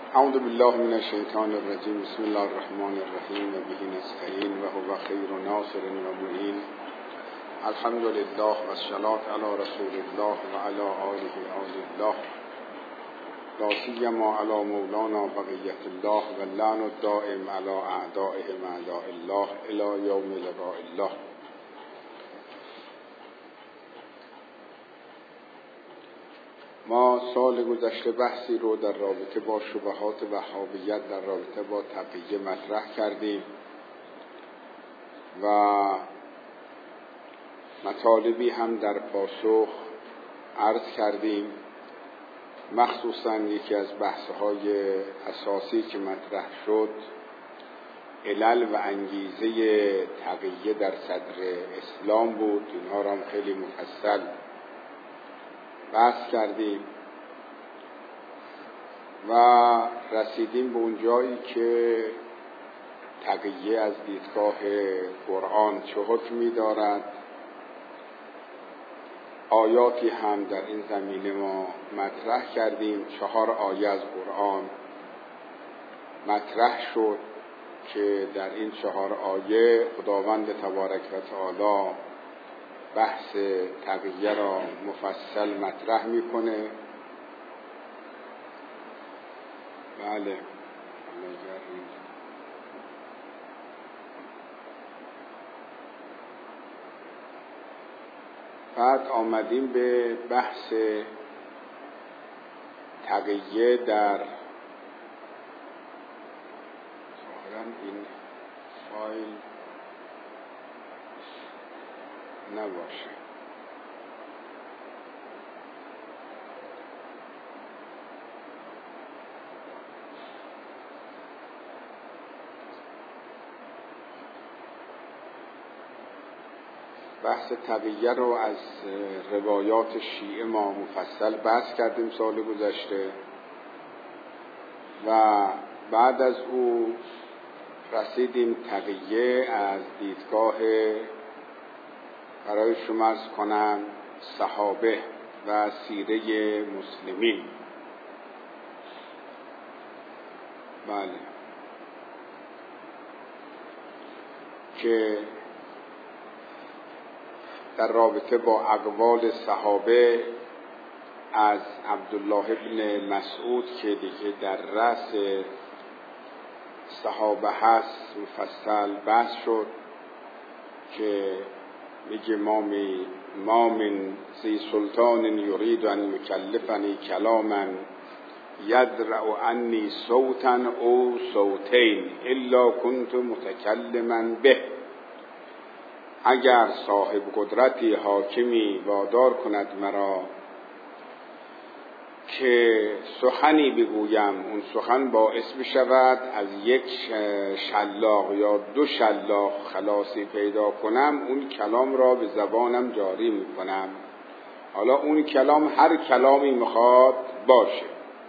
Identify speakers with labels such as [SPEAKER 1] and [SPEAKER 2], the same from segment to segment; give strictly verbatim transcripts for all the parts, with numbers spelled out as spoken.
[SPEAKER 1] اعوذ بالله من الشیطان الرجیم. بسم الله الرحمن الرحیم و به نستعین و هو خیر ناصر و معین. الحمد لله و الصلاة علی رسول الله و علی آله آل الله، لا سیما علی مولانا بقیة الله و اللعن الدائم علی اعدائهم اعداء الله الی یوم لقاء الله. ما سال گذشته بحثی رو در رابطه با شبهات وهابیت در رابطه با تقیه مطرح کردیم و مطالبی هم در پاسخ عرض کردیم. مخصوصاً یکی از بحث‌های اساسی که مطرح شد علل و انگیزه تقیه در صدر اسلام بود. اینها را هم خیلی مفصل بحث کردیم و رسیدیم به اون جایی که تقیه از دیدگاه قرآن چه حکمی دارد. آیاتی هم در این زمینه ما مطرح کردیم. چهار آیه از قرآن مطرح شد که در این چهار آیه خداوند تبارک و تعالی بحث تقیه را مفصل مطرح میکنه. بله بعد آمدیم به بحث تقیه در ظاهراً این فایل نباشه. بحث تقیه رو از روایات شیعه ما مفصل بحث کردیم سال گذشته و بعد از او رسیدیم تقیه از دیدگاه برای شما عرض کنم صحابه و سیره مسلمین. بله که در رابطه با اقوال صحابه از عبدالله ابن مسعود که دیگه در رأس صحابه هست مفصل بحث شد که میگه ما می ما من ذی سلطان یرید ان یکلفنی کلاما یدرع عنی صوتا او صوتین الا کنت متکلما به. اگر صاحب قدرتی حاکمی وادار کند مرا که سخنی بگویم، اون سخن باعث بشود از یک شلاق یا دو شلاق خلاصی پیدا کنم، اون کلام را به زبانم جاری میکنم. حالا اون کلام هر کلامی میخواد باشه.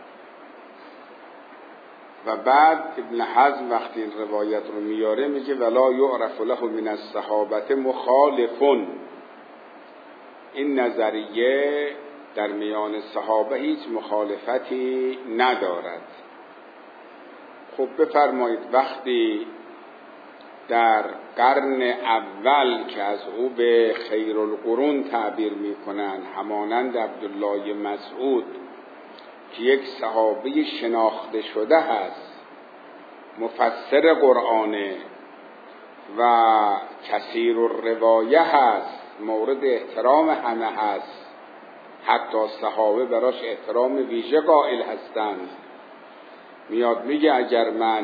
[SPEAKER 1] و بعد ابن حزم وقتی این روایت رو میاره میگه ولا یعرف له من الصحابه مخالفون. این نظریه در میان صحابه هیچ مخالفتی ندارد. خب بفرمایید وقتی در قرن اول که از او به خیر القرون تعبیر میکنن، همانند عبدالله مسعود که یک صحابی شناخته شده هست، مفسر قرآنه و کثیر الروایه هست، مورد احترام همه هست، حتی صحابه براش احترام ویژه قائل هستند، میاد میگه اگر من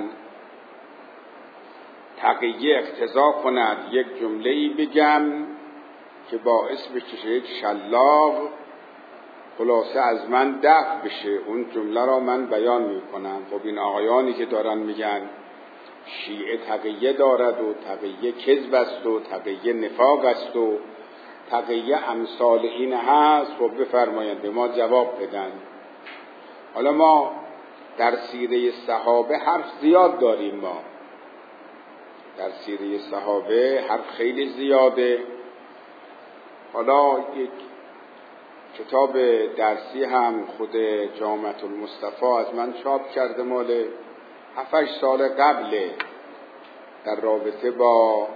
[SPEAKER 1] تقیه اقتضا کند یک جمله‌ای بگم که باعث بشه یک شلاق خلاصه از من دفع بشه، اون جمله را من بیان میکنم. خب این آقایانی که دارن میگن شیعه تقیه دارد و تقیه کذب است و تقیه نفاق است و تقیه امثال این هست، خب بفرمایند به ما جواب بدن. حالا ما در سیره صحابه حرف زیاد داریم. ما در سیره صحابه حرف خیلی زیاده. حالا یک کتاب درسی هم خود جامعة المصطفی از من چاپ کرده، مال هفت سال قبله، در رابطه با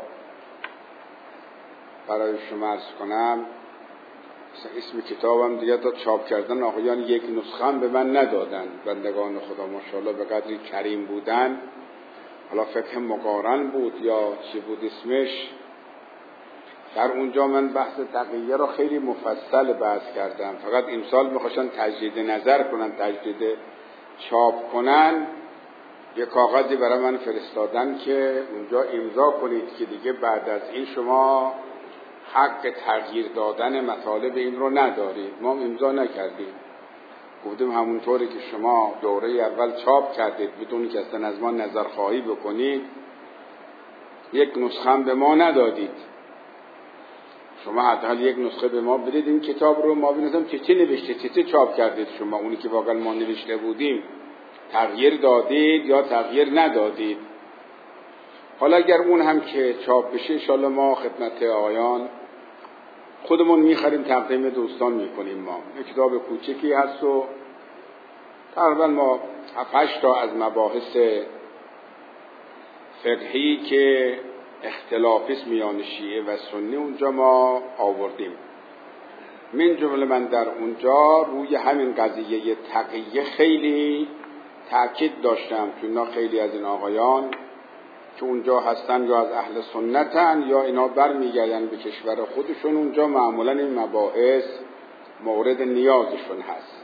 [SPEAKER 1] برای شما عرض کنم اسم کتابم دیگه تا چاپ کردن آقایان یک نسخه هم به من ندادن. بندگان خدا ماشاءالله به قدری کریم بودن. حالا فقه مقارن بود یا چی بود اسمش، در اونجا من بحث تقیه را خیلی مفصل بحث کردم. فقط امسال میخواشن تجدید نظر کنن، تجدید چاپ کنن، یه کاغذی برای من فرستادن که اونجا امضا کنید که دیگه بعد از این شما حق تغییر دادن مطالب این رو ندارید. ما امضا نکردیم، گفتیم همونطوری که شما دوره اول چاپ کردید بدون که اصلا از ما نظرخواهی بکنید، یک نسخه هم به ما ندادید. شما حداقل یک نسخه به ما بدید این کتاب رو ما ببینیم چه چی نوشته، چه چی چاپ کردید شما، اونی که واقعا ما نوشته بودیم تغییر دادید یا تغییر ندادید. حالا اگر اون هم که چاپ بشه انشاءالله ما خدمت آقایان خودمون میخریم، تقدیم دوستان میکنیم. ما یک کتاب کوچکی هست و تقریبا ما هفت تا از مباحث فقهی که اختلاف است میان شیعه و سنی اونجا ما آوردیم. من جمله من در اونجا روی همین قضیه تقیه خیلی تأکید داشتم، چون اینا خیلی از این آقایان که اونجا هستن یا از اهل سنتن یا اینا برمیگردن به کشور خودشون، اونجا معمولا این مباحث مورد نیازشون هست.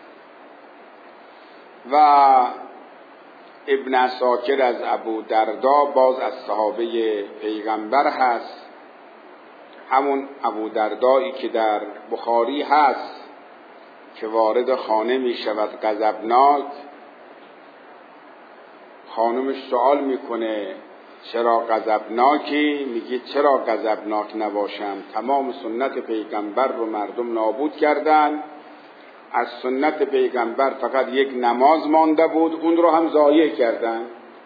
[SPEAKER 1] و ابن عساکر از ابو دردا باز از صحابه پیغمبر هست، همون ابو دردایی که در بخاری هست که وارد خانه می شود غضبناک، خانمش سوال میکنه چرا غضبناکی؟ میگه چرا غضبناک نباشم، تمام سنت پیغمبر رو مردم نابود کردن، از سنت پیغمبر فقط یک نماز مانده بود، اون رو هم ضایع کردن.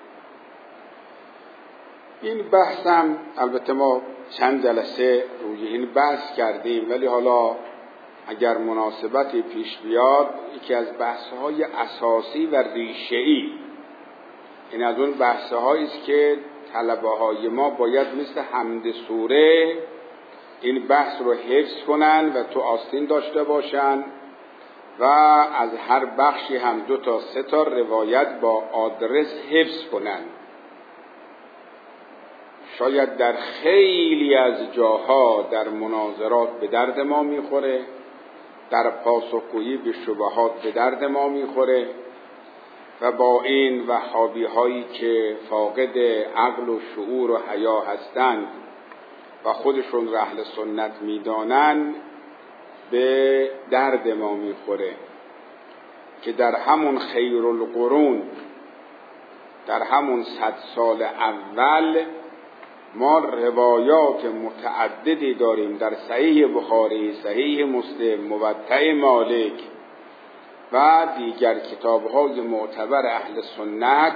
[SPEAKER 1] این بحثم البته ما چند جلسه روی این بحث کردیم، ولی حالا اگر مناسبتی پیش بیاد یکی از بحث‌های اساسی و ریشه‌ای، این از اون بحث‌هایی است که طلبه‌های ما باید مثل حمد سوره این بحث رو حفظ کنن و تو آستین داشته باشن و از هر بخشی هم دو تا سه تا روایت با آدرس حفظ کنن. شاید در خیلی از جاها در مناظرات به درد ما میخوره، در پاسخگویی به شبهات به درد ما میخوره و با این وهابی هایی که فاقد عقل و شعور و حیا هستند و خودشون را اهل سنت میدانن به درد ما میخوره که در همون خیر القرون، در همون صد سال اول ما روایات متعددی داریم در صحیح بخاری، صحیح مسلم، موطأ مالک و دیگر کتاب‌های معتبر اهل سنت،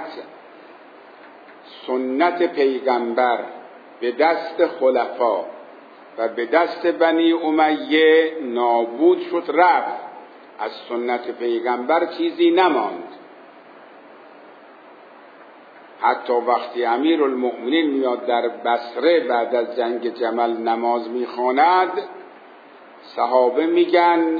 [SPEAKER 1] سنت پیغمبر به دست خلفا و به دست بنی امیه نابود شد، رفت، از سنت پیغمبر چیزی نماند. حتی وقتی امیر المؤمنین میاد در بصره بعد از جنگ جمل نماز میخواند، صحابه میگن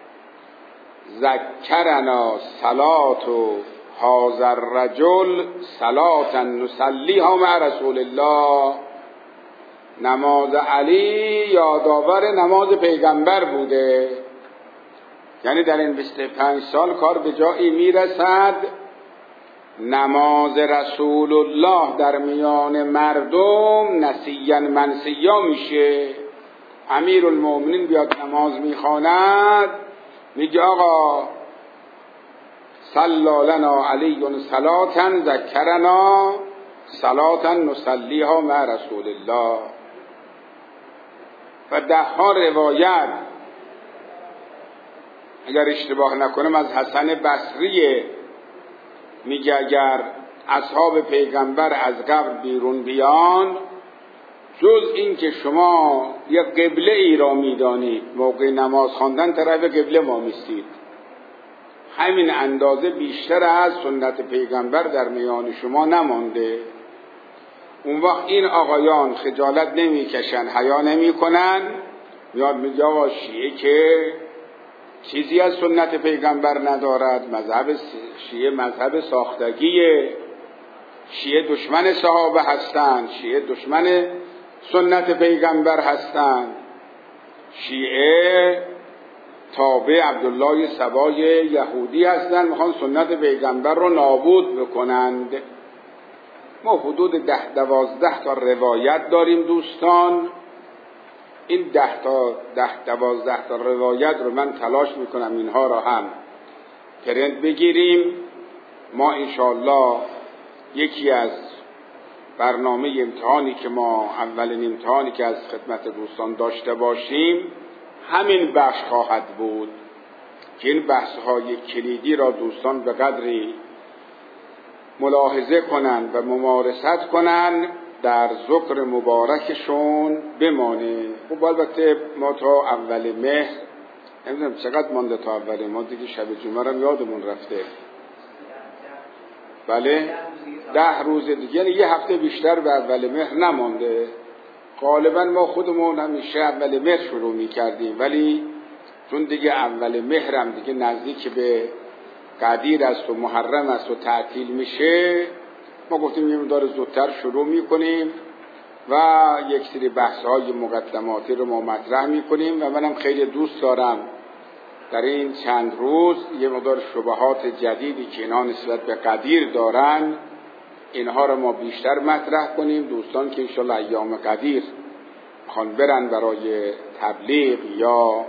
[SPEAKER 1] ذکرنا صلات هذا الرجل صلاة نصلیها مع رسول الله، نماز علی یادآور نماز پیغمبر بوده. یعنی در این بیست و پنج سال کار به جایی میرسد نماز رسول الله در میان مردم نسیاً منسیا میشه. امیر المؤمنین بیاد نماز میخواند میگه آقا صلی لنا علی صلاة ذکرنا صلاة نصلیها مع رسول الله. و ده ها روایت اگر اشتباه نکنم از حسن بصری میگه اگر اصحاب پیغمبر از قبر بیرون بیان جز این که شما یک قبله ای را میدانید، موقع نماز خواندن طرف قبله ما میستید، همین اندازه بیشتر از سنت پیغمبر در میان شما نمانده. اون وقت این آقایان خجالت نمیکشن، حیا نمیکنن، میاد میگه آقا شیعه که چیزی از سنت پیغمبر ندارد، مذهب شیعه مذهب ساختگیه، شیعه دشمن صحابه هستند، شیعه دشمن سنت پیغمبر هستند، شیعه تابع عبدالله سبای یهودی هستند، میخوان سنت پیغمبر رو نابود بکنند. ما حدود ده دوازده تا روایت داریم دوستان. این ده تا ده دوازده تا روایت رو من تلاش میکنم اینها را هم پرنت بگیریم. ما انشاءالله یکی از برنامه امتحانی که ما اولین امتحانی که از خدمت دوستان داشته باشیم همین بخش خواهد بود که این بحث های کلیدی را دوستان به قدری ملاحظه کنند و ممارست کنند در ذکر مبارکشون بمانه. خب البته ما تا اول مهر، نمیدونم چقدر مانده تا اول، ما دیگه شب جمعه هم یادمون رفته، بله ده روز دیگه، یعنی یه هفته بیشتر به اول مهر نمانده. غالبا ما خودمون همیشه اول مهر شروع می کردیم، ولی چون دیگه اول مهر هم دیگه نزدیک به قدیر است و محرم است و تعطیل میشه، ما گفتیم یه مقدار زودتر شروع میکنیم و یک سری بحث‌های مقدماتی رو ما مطرح میکنیم و منم خیلی دوست دارم در این چند روز یه مقدار شبهات جدیدی که اینها نسبت به قدیر دارن اینها رو ما بیشتر مطرح کنیم. دوستان که انشالله ایام قدیر میخوان برن برای تبلیغ یا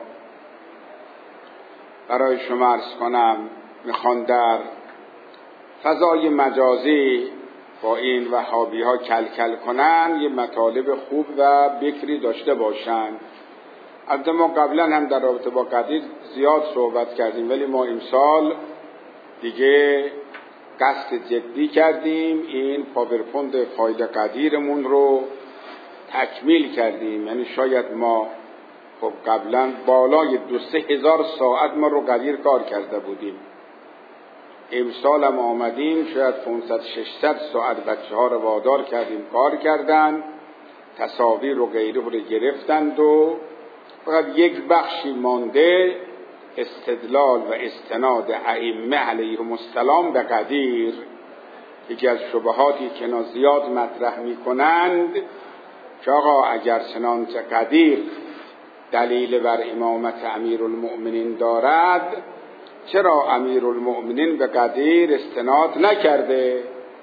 [SPEAKER 1] برای شما عرض کنم میخوان در فضای مجازی با این وهابی ها کل کل کنن، یه مطالب خوب و بکری داشته باشن. البته ما قبلا هم در رابطه با قدیر زیاد صحبت کردیم، ولی ما امسال دیگه قصد جدی کردیم این پاورپوینت فایل قدیرمون رو تکمیل کردیم. یعنی شاید ما خب قبلا بالای دو سه هزار ساعت ما رو قدیر کار کرده بودیم، امسال هم آمدیم شاید پانصد ششصد ساعت بچه ها رو وادار کردیم کار کردن، تصاویر و غیره رو گرفتند و فقط یک بخشی مانده، استدلال و استناد ائمه علیهم السلام به قدیر. یکی از شبهاتی که اینا زیاد مطرح می کنند که آقا اگر چنانچه قدیر دلیل بر امامت امیرالمؤمنین دارد چرا امیرالمؤمنین به قدیر استناد نکرده؟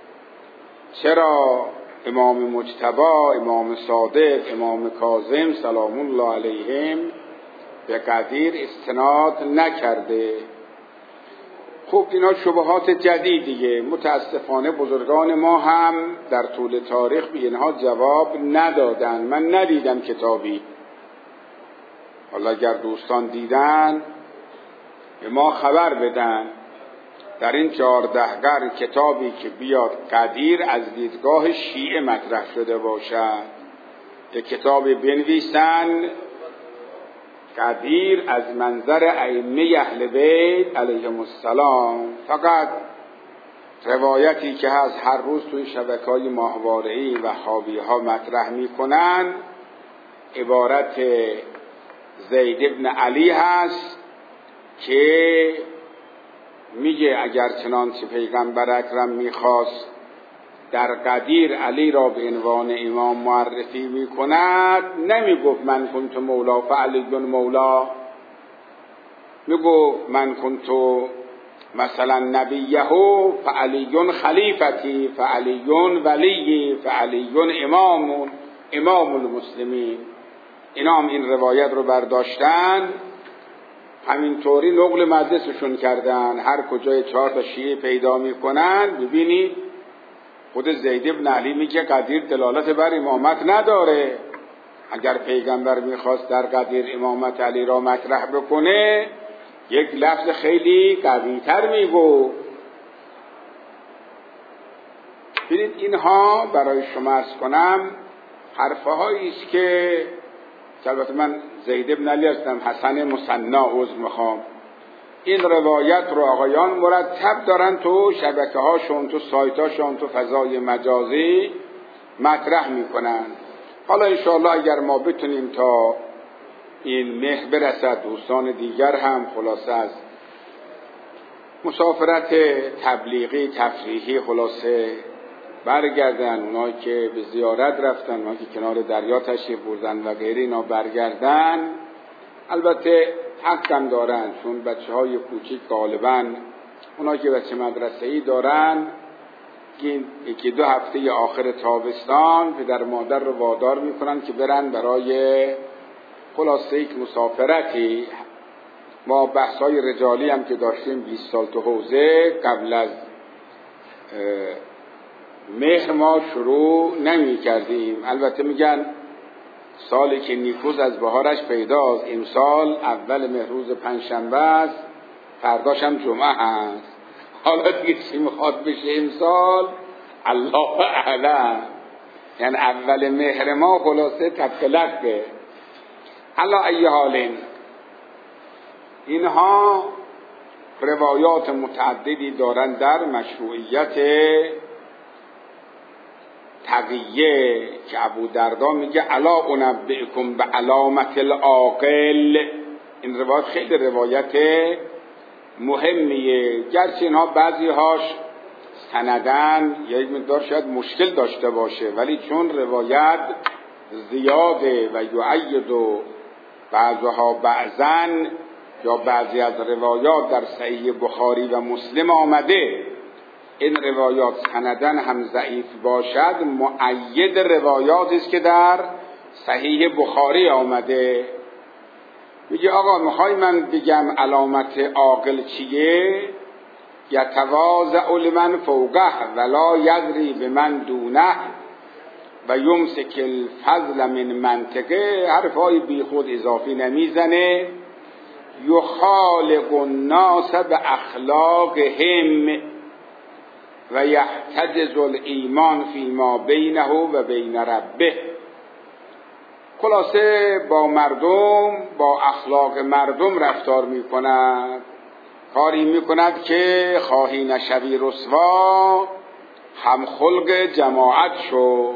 [SPEAKER 1] چرا امام مجتبی، امام صادق، امام کاظم سلام الله علیهم به قدیر استناد نکرده؟ خب اینا شبهات جدیدیه. متاسفانه بزرگان ما هم در طول تاریخ به اینها جواب ندادن. من ندیدم کتابی، حالا اگر دوستان دیدن به ما خبر بدن در این چهارده قرن کتابی که بیاد قدیر از دیدگاه شیعه مطرح شده باشد، یک کتابی بنویسن قدیر از منظر ائمه اهل بیت علیهم السلام. فقط روایتی که هست هر روز توی شبکه‌های ماهواره‌ای و وهابی‌ها مطرح می‌کنن عبارت زید ابن علی هست که میگه اگر چنانچه پیغمبر اکرم میخواست در قدیر علی را به عنوان امام معرفی میکند نمیگفت من کنت مولا فعلی مولا، میگفت من کنت مثلا نبیه فعلی خلیفتی فعلی ولی فعلی امام امام المسلمین. اینا هم این روایت رو برداشتن همینطوری نقل مجلسشون کردن. هر کجای چهار تا شیعه پیدا میکنن ببینید خود زید ابن علی میگه قدیر دلالت بر امامت نداره. اگر پیغمبر میخواست در قدیر امامت علی را مطرح بکنه یک لفظ خیلی قوی تر میگو. ببینید اینها برای شما عرض کنم حرفهایی است که البته من زید بن علی هستم، حسن مثنا عذر میخوام، این روایت رو آقایان مرتب دارن تو شبکه هاشون، تو سایت هاشون، تو فضای مجازی مطرح میکنن. حالا انشاءالله اگر ما بتونیم تا این مه برسد، دوستان دیگر هم خلاصه از مسافرت تبلیغی تفریحی خلاصه برگردن، اونایی که به زیارت رفتن، اونایی که کنار دریا تشریف بردن و غیره، اینا برگردن. البته حقم دارن، چون بچه های کوچیک غالبا اونایی که بچه مدرسه‌ای دارن یکی دو هفته آخر تابستان پدر مادر رو وادار میکنن که برن برای خلاصه یک مسافرتی. ما بحث‌های رجالی هم که داشتیم بیست سال تو حوزه، قبل از مهر ما شروع نمی کردیم. البته میگن سالی که نیکوز از بهارش پیداست، این سال اول مهر روز پنجشنبه است، فرداش هم جمعه هست. حالا دیگه چی میخواد بشه امسال الله اعلم. یعنی اول مهر ما خلاصه تکلقه. علا ای حالین، اینها روایات متعددی دارن در مشروعیت تقیه که ابو دردا میگه الا انبئکم به علامت العاقل. این روایت خیلی روایت مهمیه، گرچه اینها بعضی هاش سندن یا یک مقدار شاید مشکل داشته باشه، ولی چون روایت زیاده و یعید و بعضها بعضن، یا بعضی از روایات در صحیح بخاری و مسلم آمده، این روایات سندن هم ضعیف باشد، مؤید روایاتی است که در صحیح بخاری آمده. میگه آقا میخوای من بگم علامت عاقل چیه؟ یتواضع لمن فوقه ولا یضری بمن دونه و یمسک الفضل من منطقه. حرفای بی خود اضافی نمیزنه. یخالق الناس به اخلاقهم و یحتجز الایمان فیما بینه و بین ربه. خلاصه با مردم، با اخلاق مردم رفتار میکند، کاری میکند که خواهی نشوی رسوا، هم خلق جماعت شو.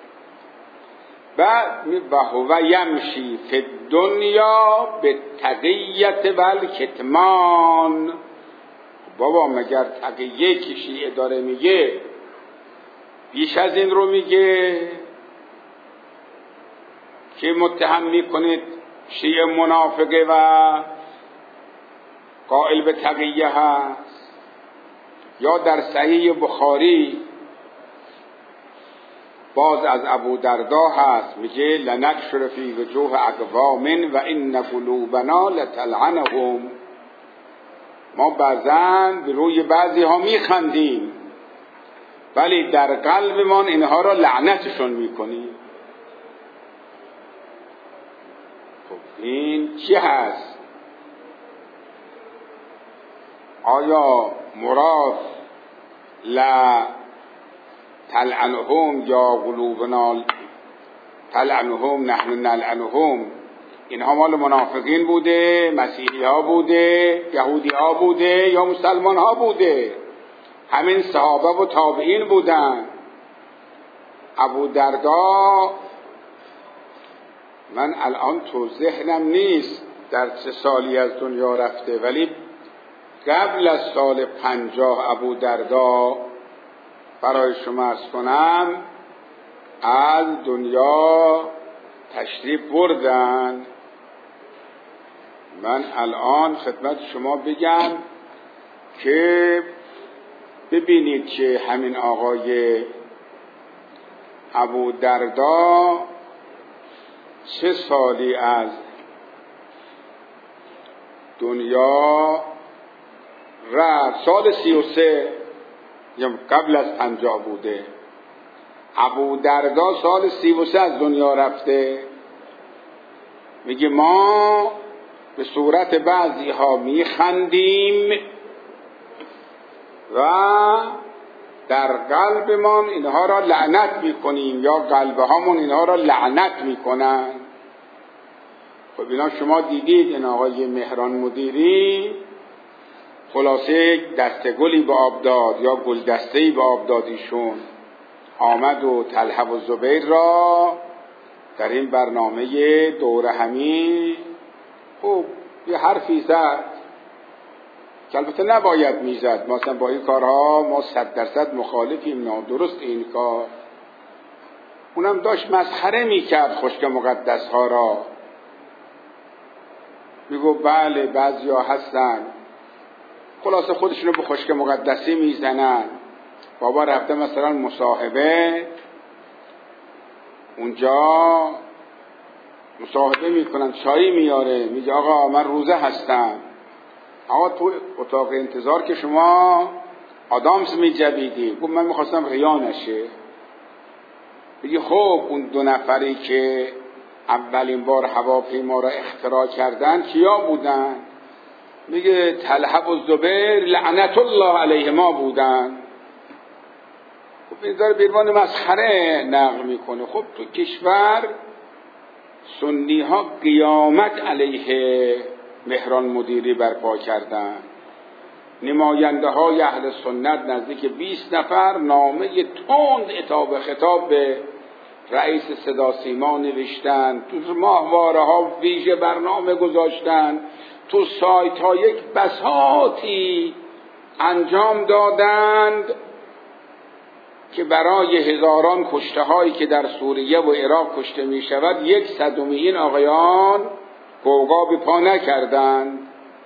[SPEAKER 1] و هو یمشی فی الدنیا به تقیت و الکتمان. بابا مگر تقیه که شیعه داره میگه بیش از این رو میگه که متهم میکنید شیعه منافقه و قائل به تقیه هست؟ یا در صحیح بخاری باز از ابو دردا هست، میگه لنکشر فی وجوه اقوام و ان قلوبنا لتلعنهم. ما بعضاً به روی بعضی ها میخندیم ولی در قلبمان اینها را لعنتشون میکنیم. خب این چی هست؟ آیا مراد لا تلعنهم یا قلوبنا تلعنهم نحن نلعنهم، اینها مال منافقین بوده، مسیحی ها بوده، یهودی ها بوده یا مسلمان ها بوده؟ همین صحابه و تابعین بودن. ابو دردا من الان تو ذهنم نیست در چه سالی از دنیا رفته، ولی قبل از سال پنجاه ابو دردا برای شما عرض کنم از دنیا تشریف بردن. من الان خدمت شما بگم که ببینید که همین آقای ابو دردا چه سالی از دنیا رفت. سال سی و سه یا قبل از پنجاه بوده. ابو دردا سال سی و سه از دنیا رفته. میگه ما به صورت بعضی ها میخندیم و در قلبمان اینها را لعنت میکنیم یا قلبهامون اینها را لعنت میکنن. خب اینا شما دیدید این آقای مهران مدیری خلاصه دسته گلی به آب داد یا گل دسته‌ای به آب دادیشون، آمد و طلحه و زبیر را در این برنامه دوره همی خوب یه حرفی زد که البته نباید میزد. مثلا با این کارها ما صد درصد مخالفیم، نادرست این کار. اونم داشت مسخره میکرد خشک مقدس ها را، میگو بله بعضی ها هستن خلاصه خودشونو به خشک مقدسی میزنن. بابا رفته مثلا مصاحبه، اونجا مصاحبه میکنن، چایی میاره، میگه آقا من روزه هستم. آقا تو اتاق انتظار که شما آدامس میجویدی. گفت من میخواستم ریا نشه. بگی خب اون دو نفری که اولین بار هواپیما را اختراع کردن کیا بودن؟ میگه طلحه و زبیر لعنت الله علیهما بودن. خب این داره بیروان مسخره نقل میکنه. خب تو کشور سنی ها قیامت علیه مهران مدیری برپا کردن. نماینده های اهل سنت نزدیک بیست نفر نامه تند عتاب خطاب به رئیس صدا سیما نوشتن، تو ماهواره ها ویژه برنامه گذاشتن، تو سایت ها یک بساطی انجام دادند که برای هزاران کشته هایی که در سوریه و عراق کشته می شود یک صدومی این آقایان گوگا به پا نکردند.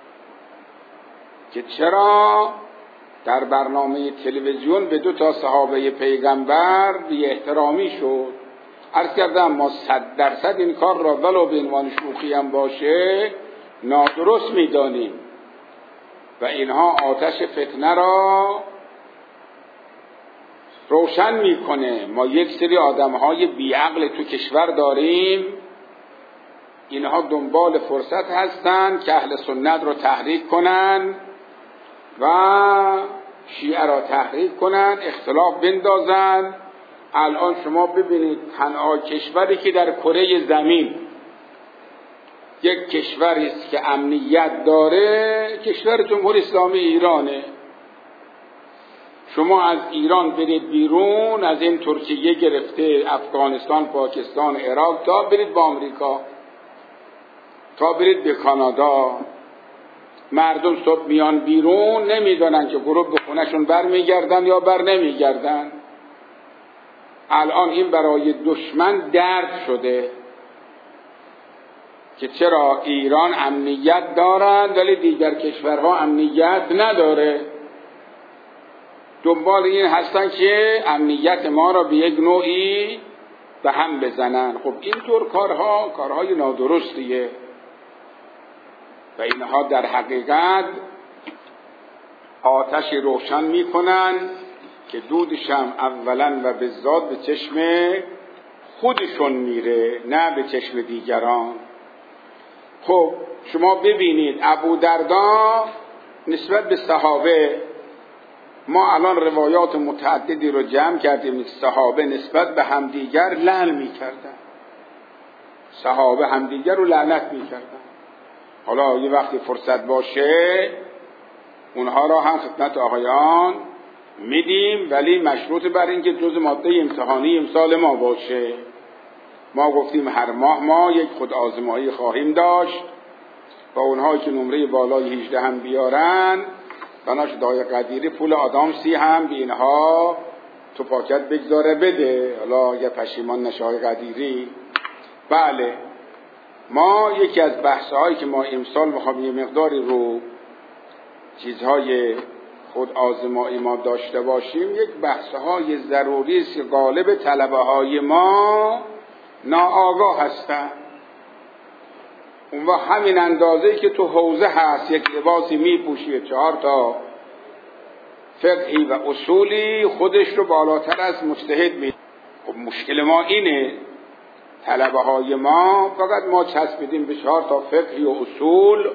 [SPEAKER 1] که چرا در برنامه تلویزیون به دو تا صحابه پیغمبر بی احترامی شد. عرض کردم ما صد درصد این کار را ولو به عنوان شوخی هم باشه نادرست میدانیم و اینها آتش فتنه را روشن میکنه. ما یک سری آدمهای بیعقل تو کشور داریم، اینها دنبال فرصت هستن که اهل سنت رو تحریک کنن و شیعه را تحریک کنن، اختلاف بندازن. الان شما ببینید تنها کشوری که در کره زمین یک کشوری است که امنیت داره کشور جمهوری اسلامی ایرانه. شما از ایران برید بیرون، از این ترکیه گرفته افغانستان، پاکستان، عراق تا برید با آمریکا، تا برید به کانادا، مردم صبح میان بیرون نمیدونن که گروه به خونهشون بر میگردن یا بر نمیگردن. الان این برای دشمن درد شده که چرا ایران امنیت دارد ولی دیگر کشورها امنیت نداره. دنبال این هستن که امنیت ما را به یک نوعی به هم بزنن. خب اینطور کارها کارهای نادرستیه و اینها در حقیقت آتش روشن میکنن که دودش هم اولا و بالذات به چشم خودشون میره نه به چشم دیگران. خب شما ببینید ابو دردا نسبت به صحابه، ما الان روایات متعددی رو جمع کردیم، صحابه نسبت به همدیگر لعن میکردن، صحابه همدیگر رو لعنت میکردن. حالا یه وقتی فرصت باشه اونها را هم خدمت آقایان میدیم، ولی مشروط بر این که جز ماده امتحانی امسال ما باشه. ما گفتیم هر ماه ما یک خود آزمایی خواهیم داشت و اونهایی که نمره بالای هجده هم بیارن بناش دای قدیری پول آدامسی هم به اینها تو پاکت بگذاره بده. حالا یه پشیمان نشه های قدیری. بله ما یکی از بحث‌هایی که ما امسال می‌خوایم یه مقداری رو چیزهای خود آزمایی ما داشته باشیم، یک بحث‌های ضروری است که غالب طلبه‌های ما ناآگاه هستن. اون وقت همین اندازه‌ای که تو حوزه هست یک لباسی میپوشی چهار تا فقهی و اصولی خودش رو بالاتر از مجتهد می. خب مشکل ما اینه، طلبه‌های ما فقط ما چسبیدیم به چهار تا فقهی و اصول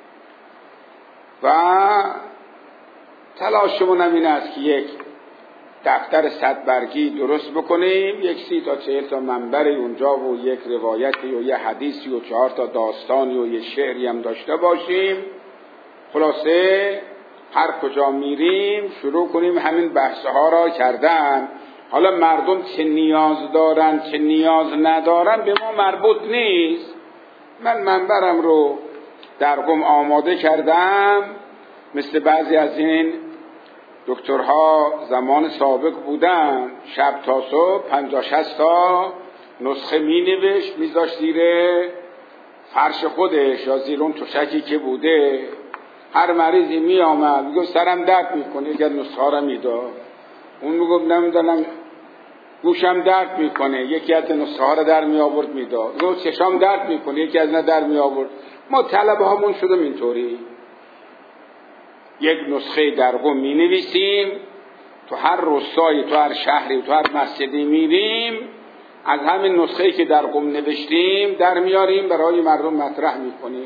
[SPEAKER 1] و تلاشمون هم این است که یک دفتر صد برگی درست بکنیم، یک سی تا چهل تا منبری اونجا و یک روایتی و یه حدیثی و چهار تا داستانی و یه شعری هم داشته باشیم. خلاصه هر کجا میریم شروع کنیم همین بحثها را کردن. حالا مردم چه نیاز دارن چه نیاز ندارن به ما مربوط نیست. من منبرم رو در قم آماده کردم، مثل بعضی از این دکترها زمان سابق بودن، شب تا صبح پنجاه شصت تا نسخه می نوشت میذاشت زیر فرش خودش یا زیر اون تشکی که بوده. هر مریضی می آمد میگه سرم درد میکنه، یکی از نسخه ها را میداد. اون میگه نمیدونم گوشم درد میکنه، یکی از نسخه ها را در می آورد میداد. میگه چشام درد میکنه، یکی از نه در می آورد. ما طلبه هامون شدم اینطوری، یک نسخه در قم می نویسیم، تو هر روستایی تو هر شهری تو هر مسجدی میریم از همین نسخه‌ای که در قم نوشتیم در میاریم برای مردم مطرح میکنیم.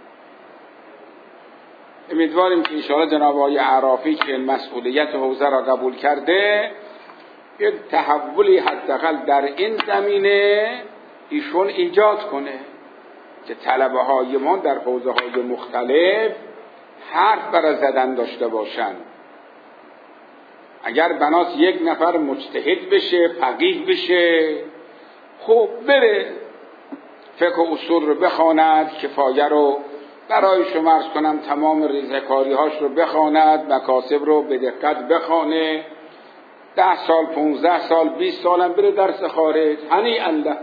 [SPEAKER 1] امیدواریم که انشاءالله جناب آقای عرافی که مسئولیت حوزه را قبول کرده یک تحولی حداقل در این زمینه ایشون ایجاد کنه که طلبه های ما در حوزه های مختلف حرف برای زدن داشته باشن. اگر بناس یک نفر مجتهد بشه فقیه بشه، خب بره فقه و اصول رو بخواند، کفایه رو برای شما عرض کنم تمام ریزکاری هاش رو بخواند، مکاسب رو به دقت بخونه، ده سال پونزده سال بیست سالم بره درس خارج، هنی الله.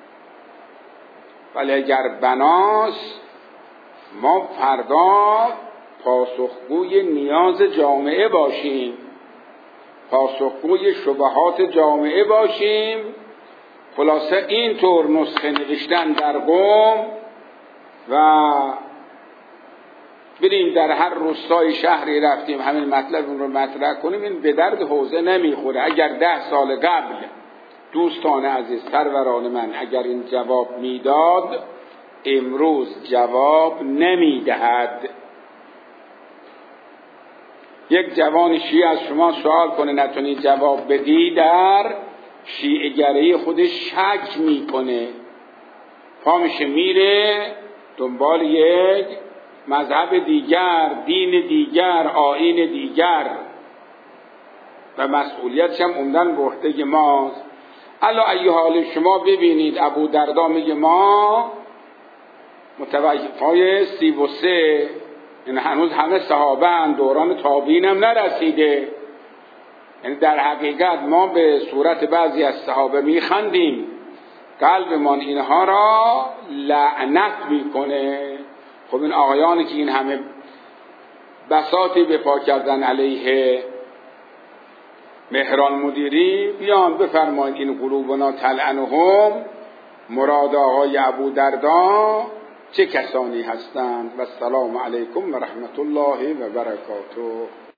[SPEAKER 1] ولی اگر بناس ما فردا پاسخگوی نیاز جامعه باشیم، پاسخگوی شبهات جامعه باشیم، خلاصه اینطور نسخه نوشتن در قم و بریم در هر روستای شهری رفتیم همین مطلب اون رو مطرح کنیم، این به درد حوزه نمیخوره. اگر ده سال قبل دوستان عزیز سروران من اگر این جواب میداد، امروز جواب نمیدهد. یک جوان شیعه از شما سوال کنه نتونی جواب بدی، در شیعه گرایی خودش شک میکنه، پا میشه میره دنبال یک مذهب دیگر، دین دیگر، آیین دیگر و مسئولیتش هم عمدن به عهده ماست. الا ای حال شما ببینید ابو دردا میگه ما متوفای سی و سه، این هنوز همه صحابه هم دوران تابعین هم نرسیده. یعنی در حقیقت ما به صورت بعضی از صحابه میخندیم، قلبمان اینها را لعنت میکنه. خب این آقایانی که این همه بساطی به پا کردن علیه مهران مدیری، بیان بفرمایید این قلوبنا تلعنهم، مراد آقای ابو دردا چه کسانی هستند؟ و السلام علیکم و رحمت الله و برکاته.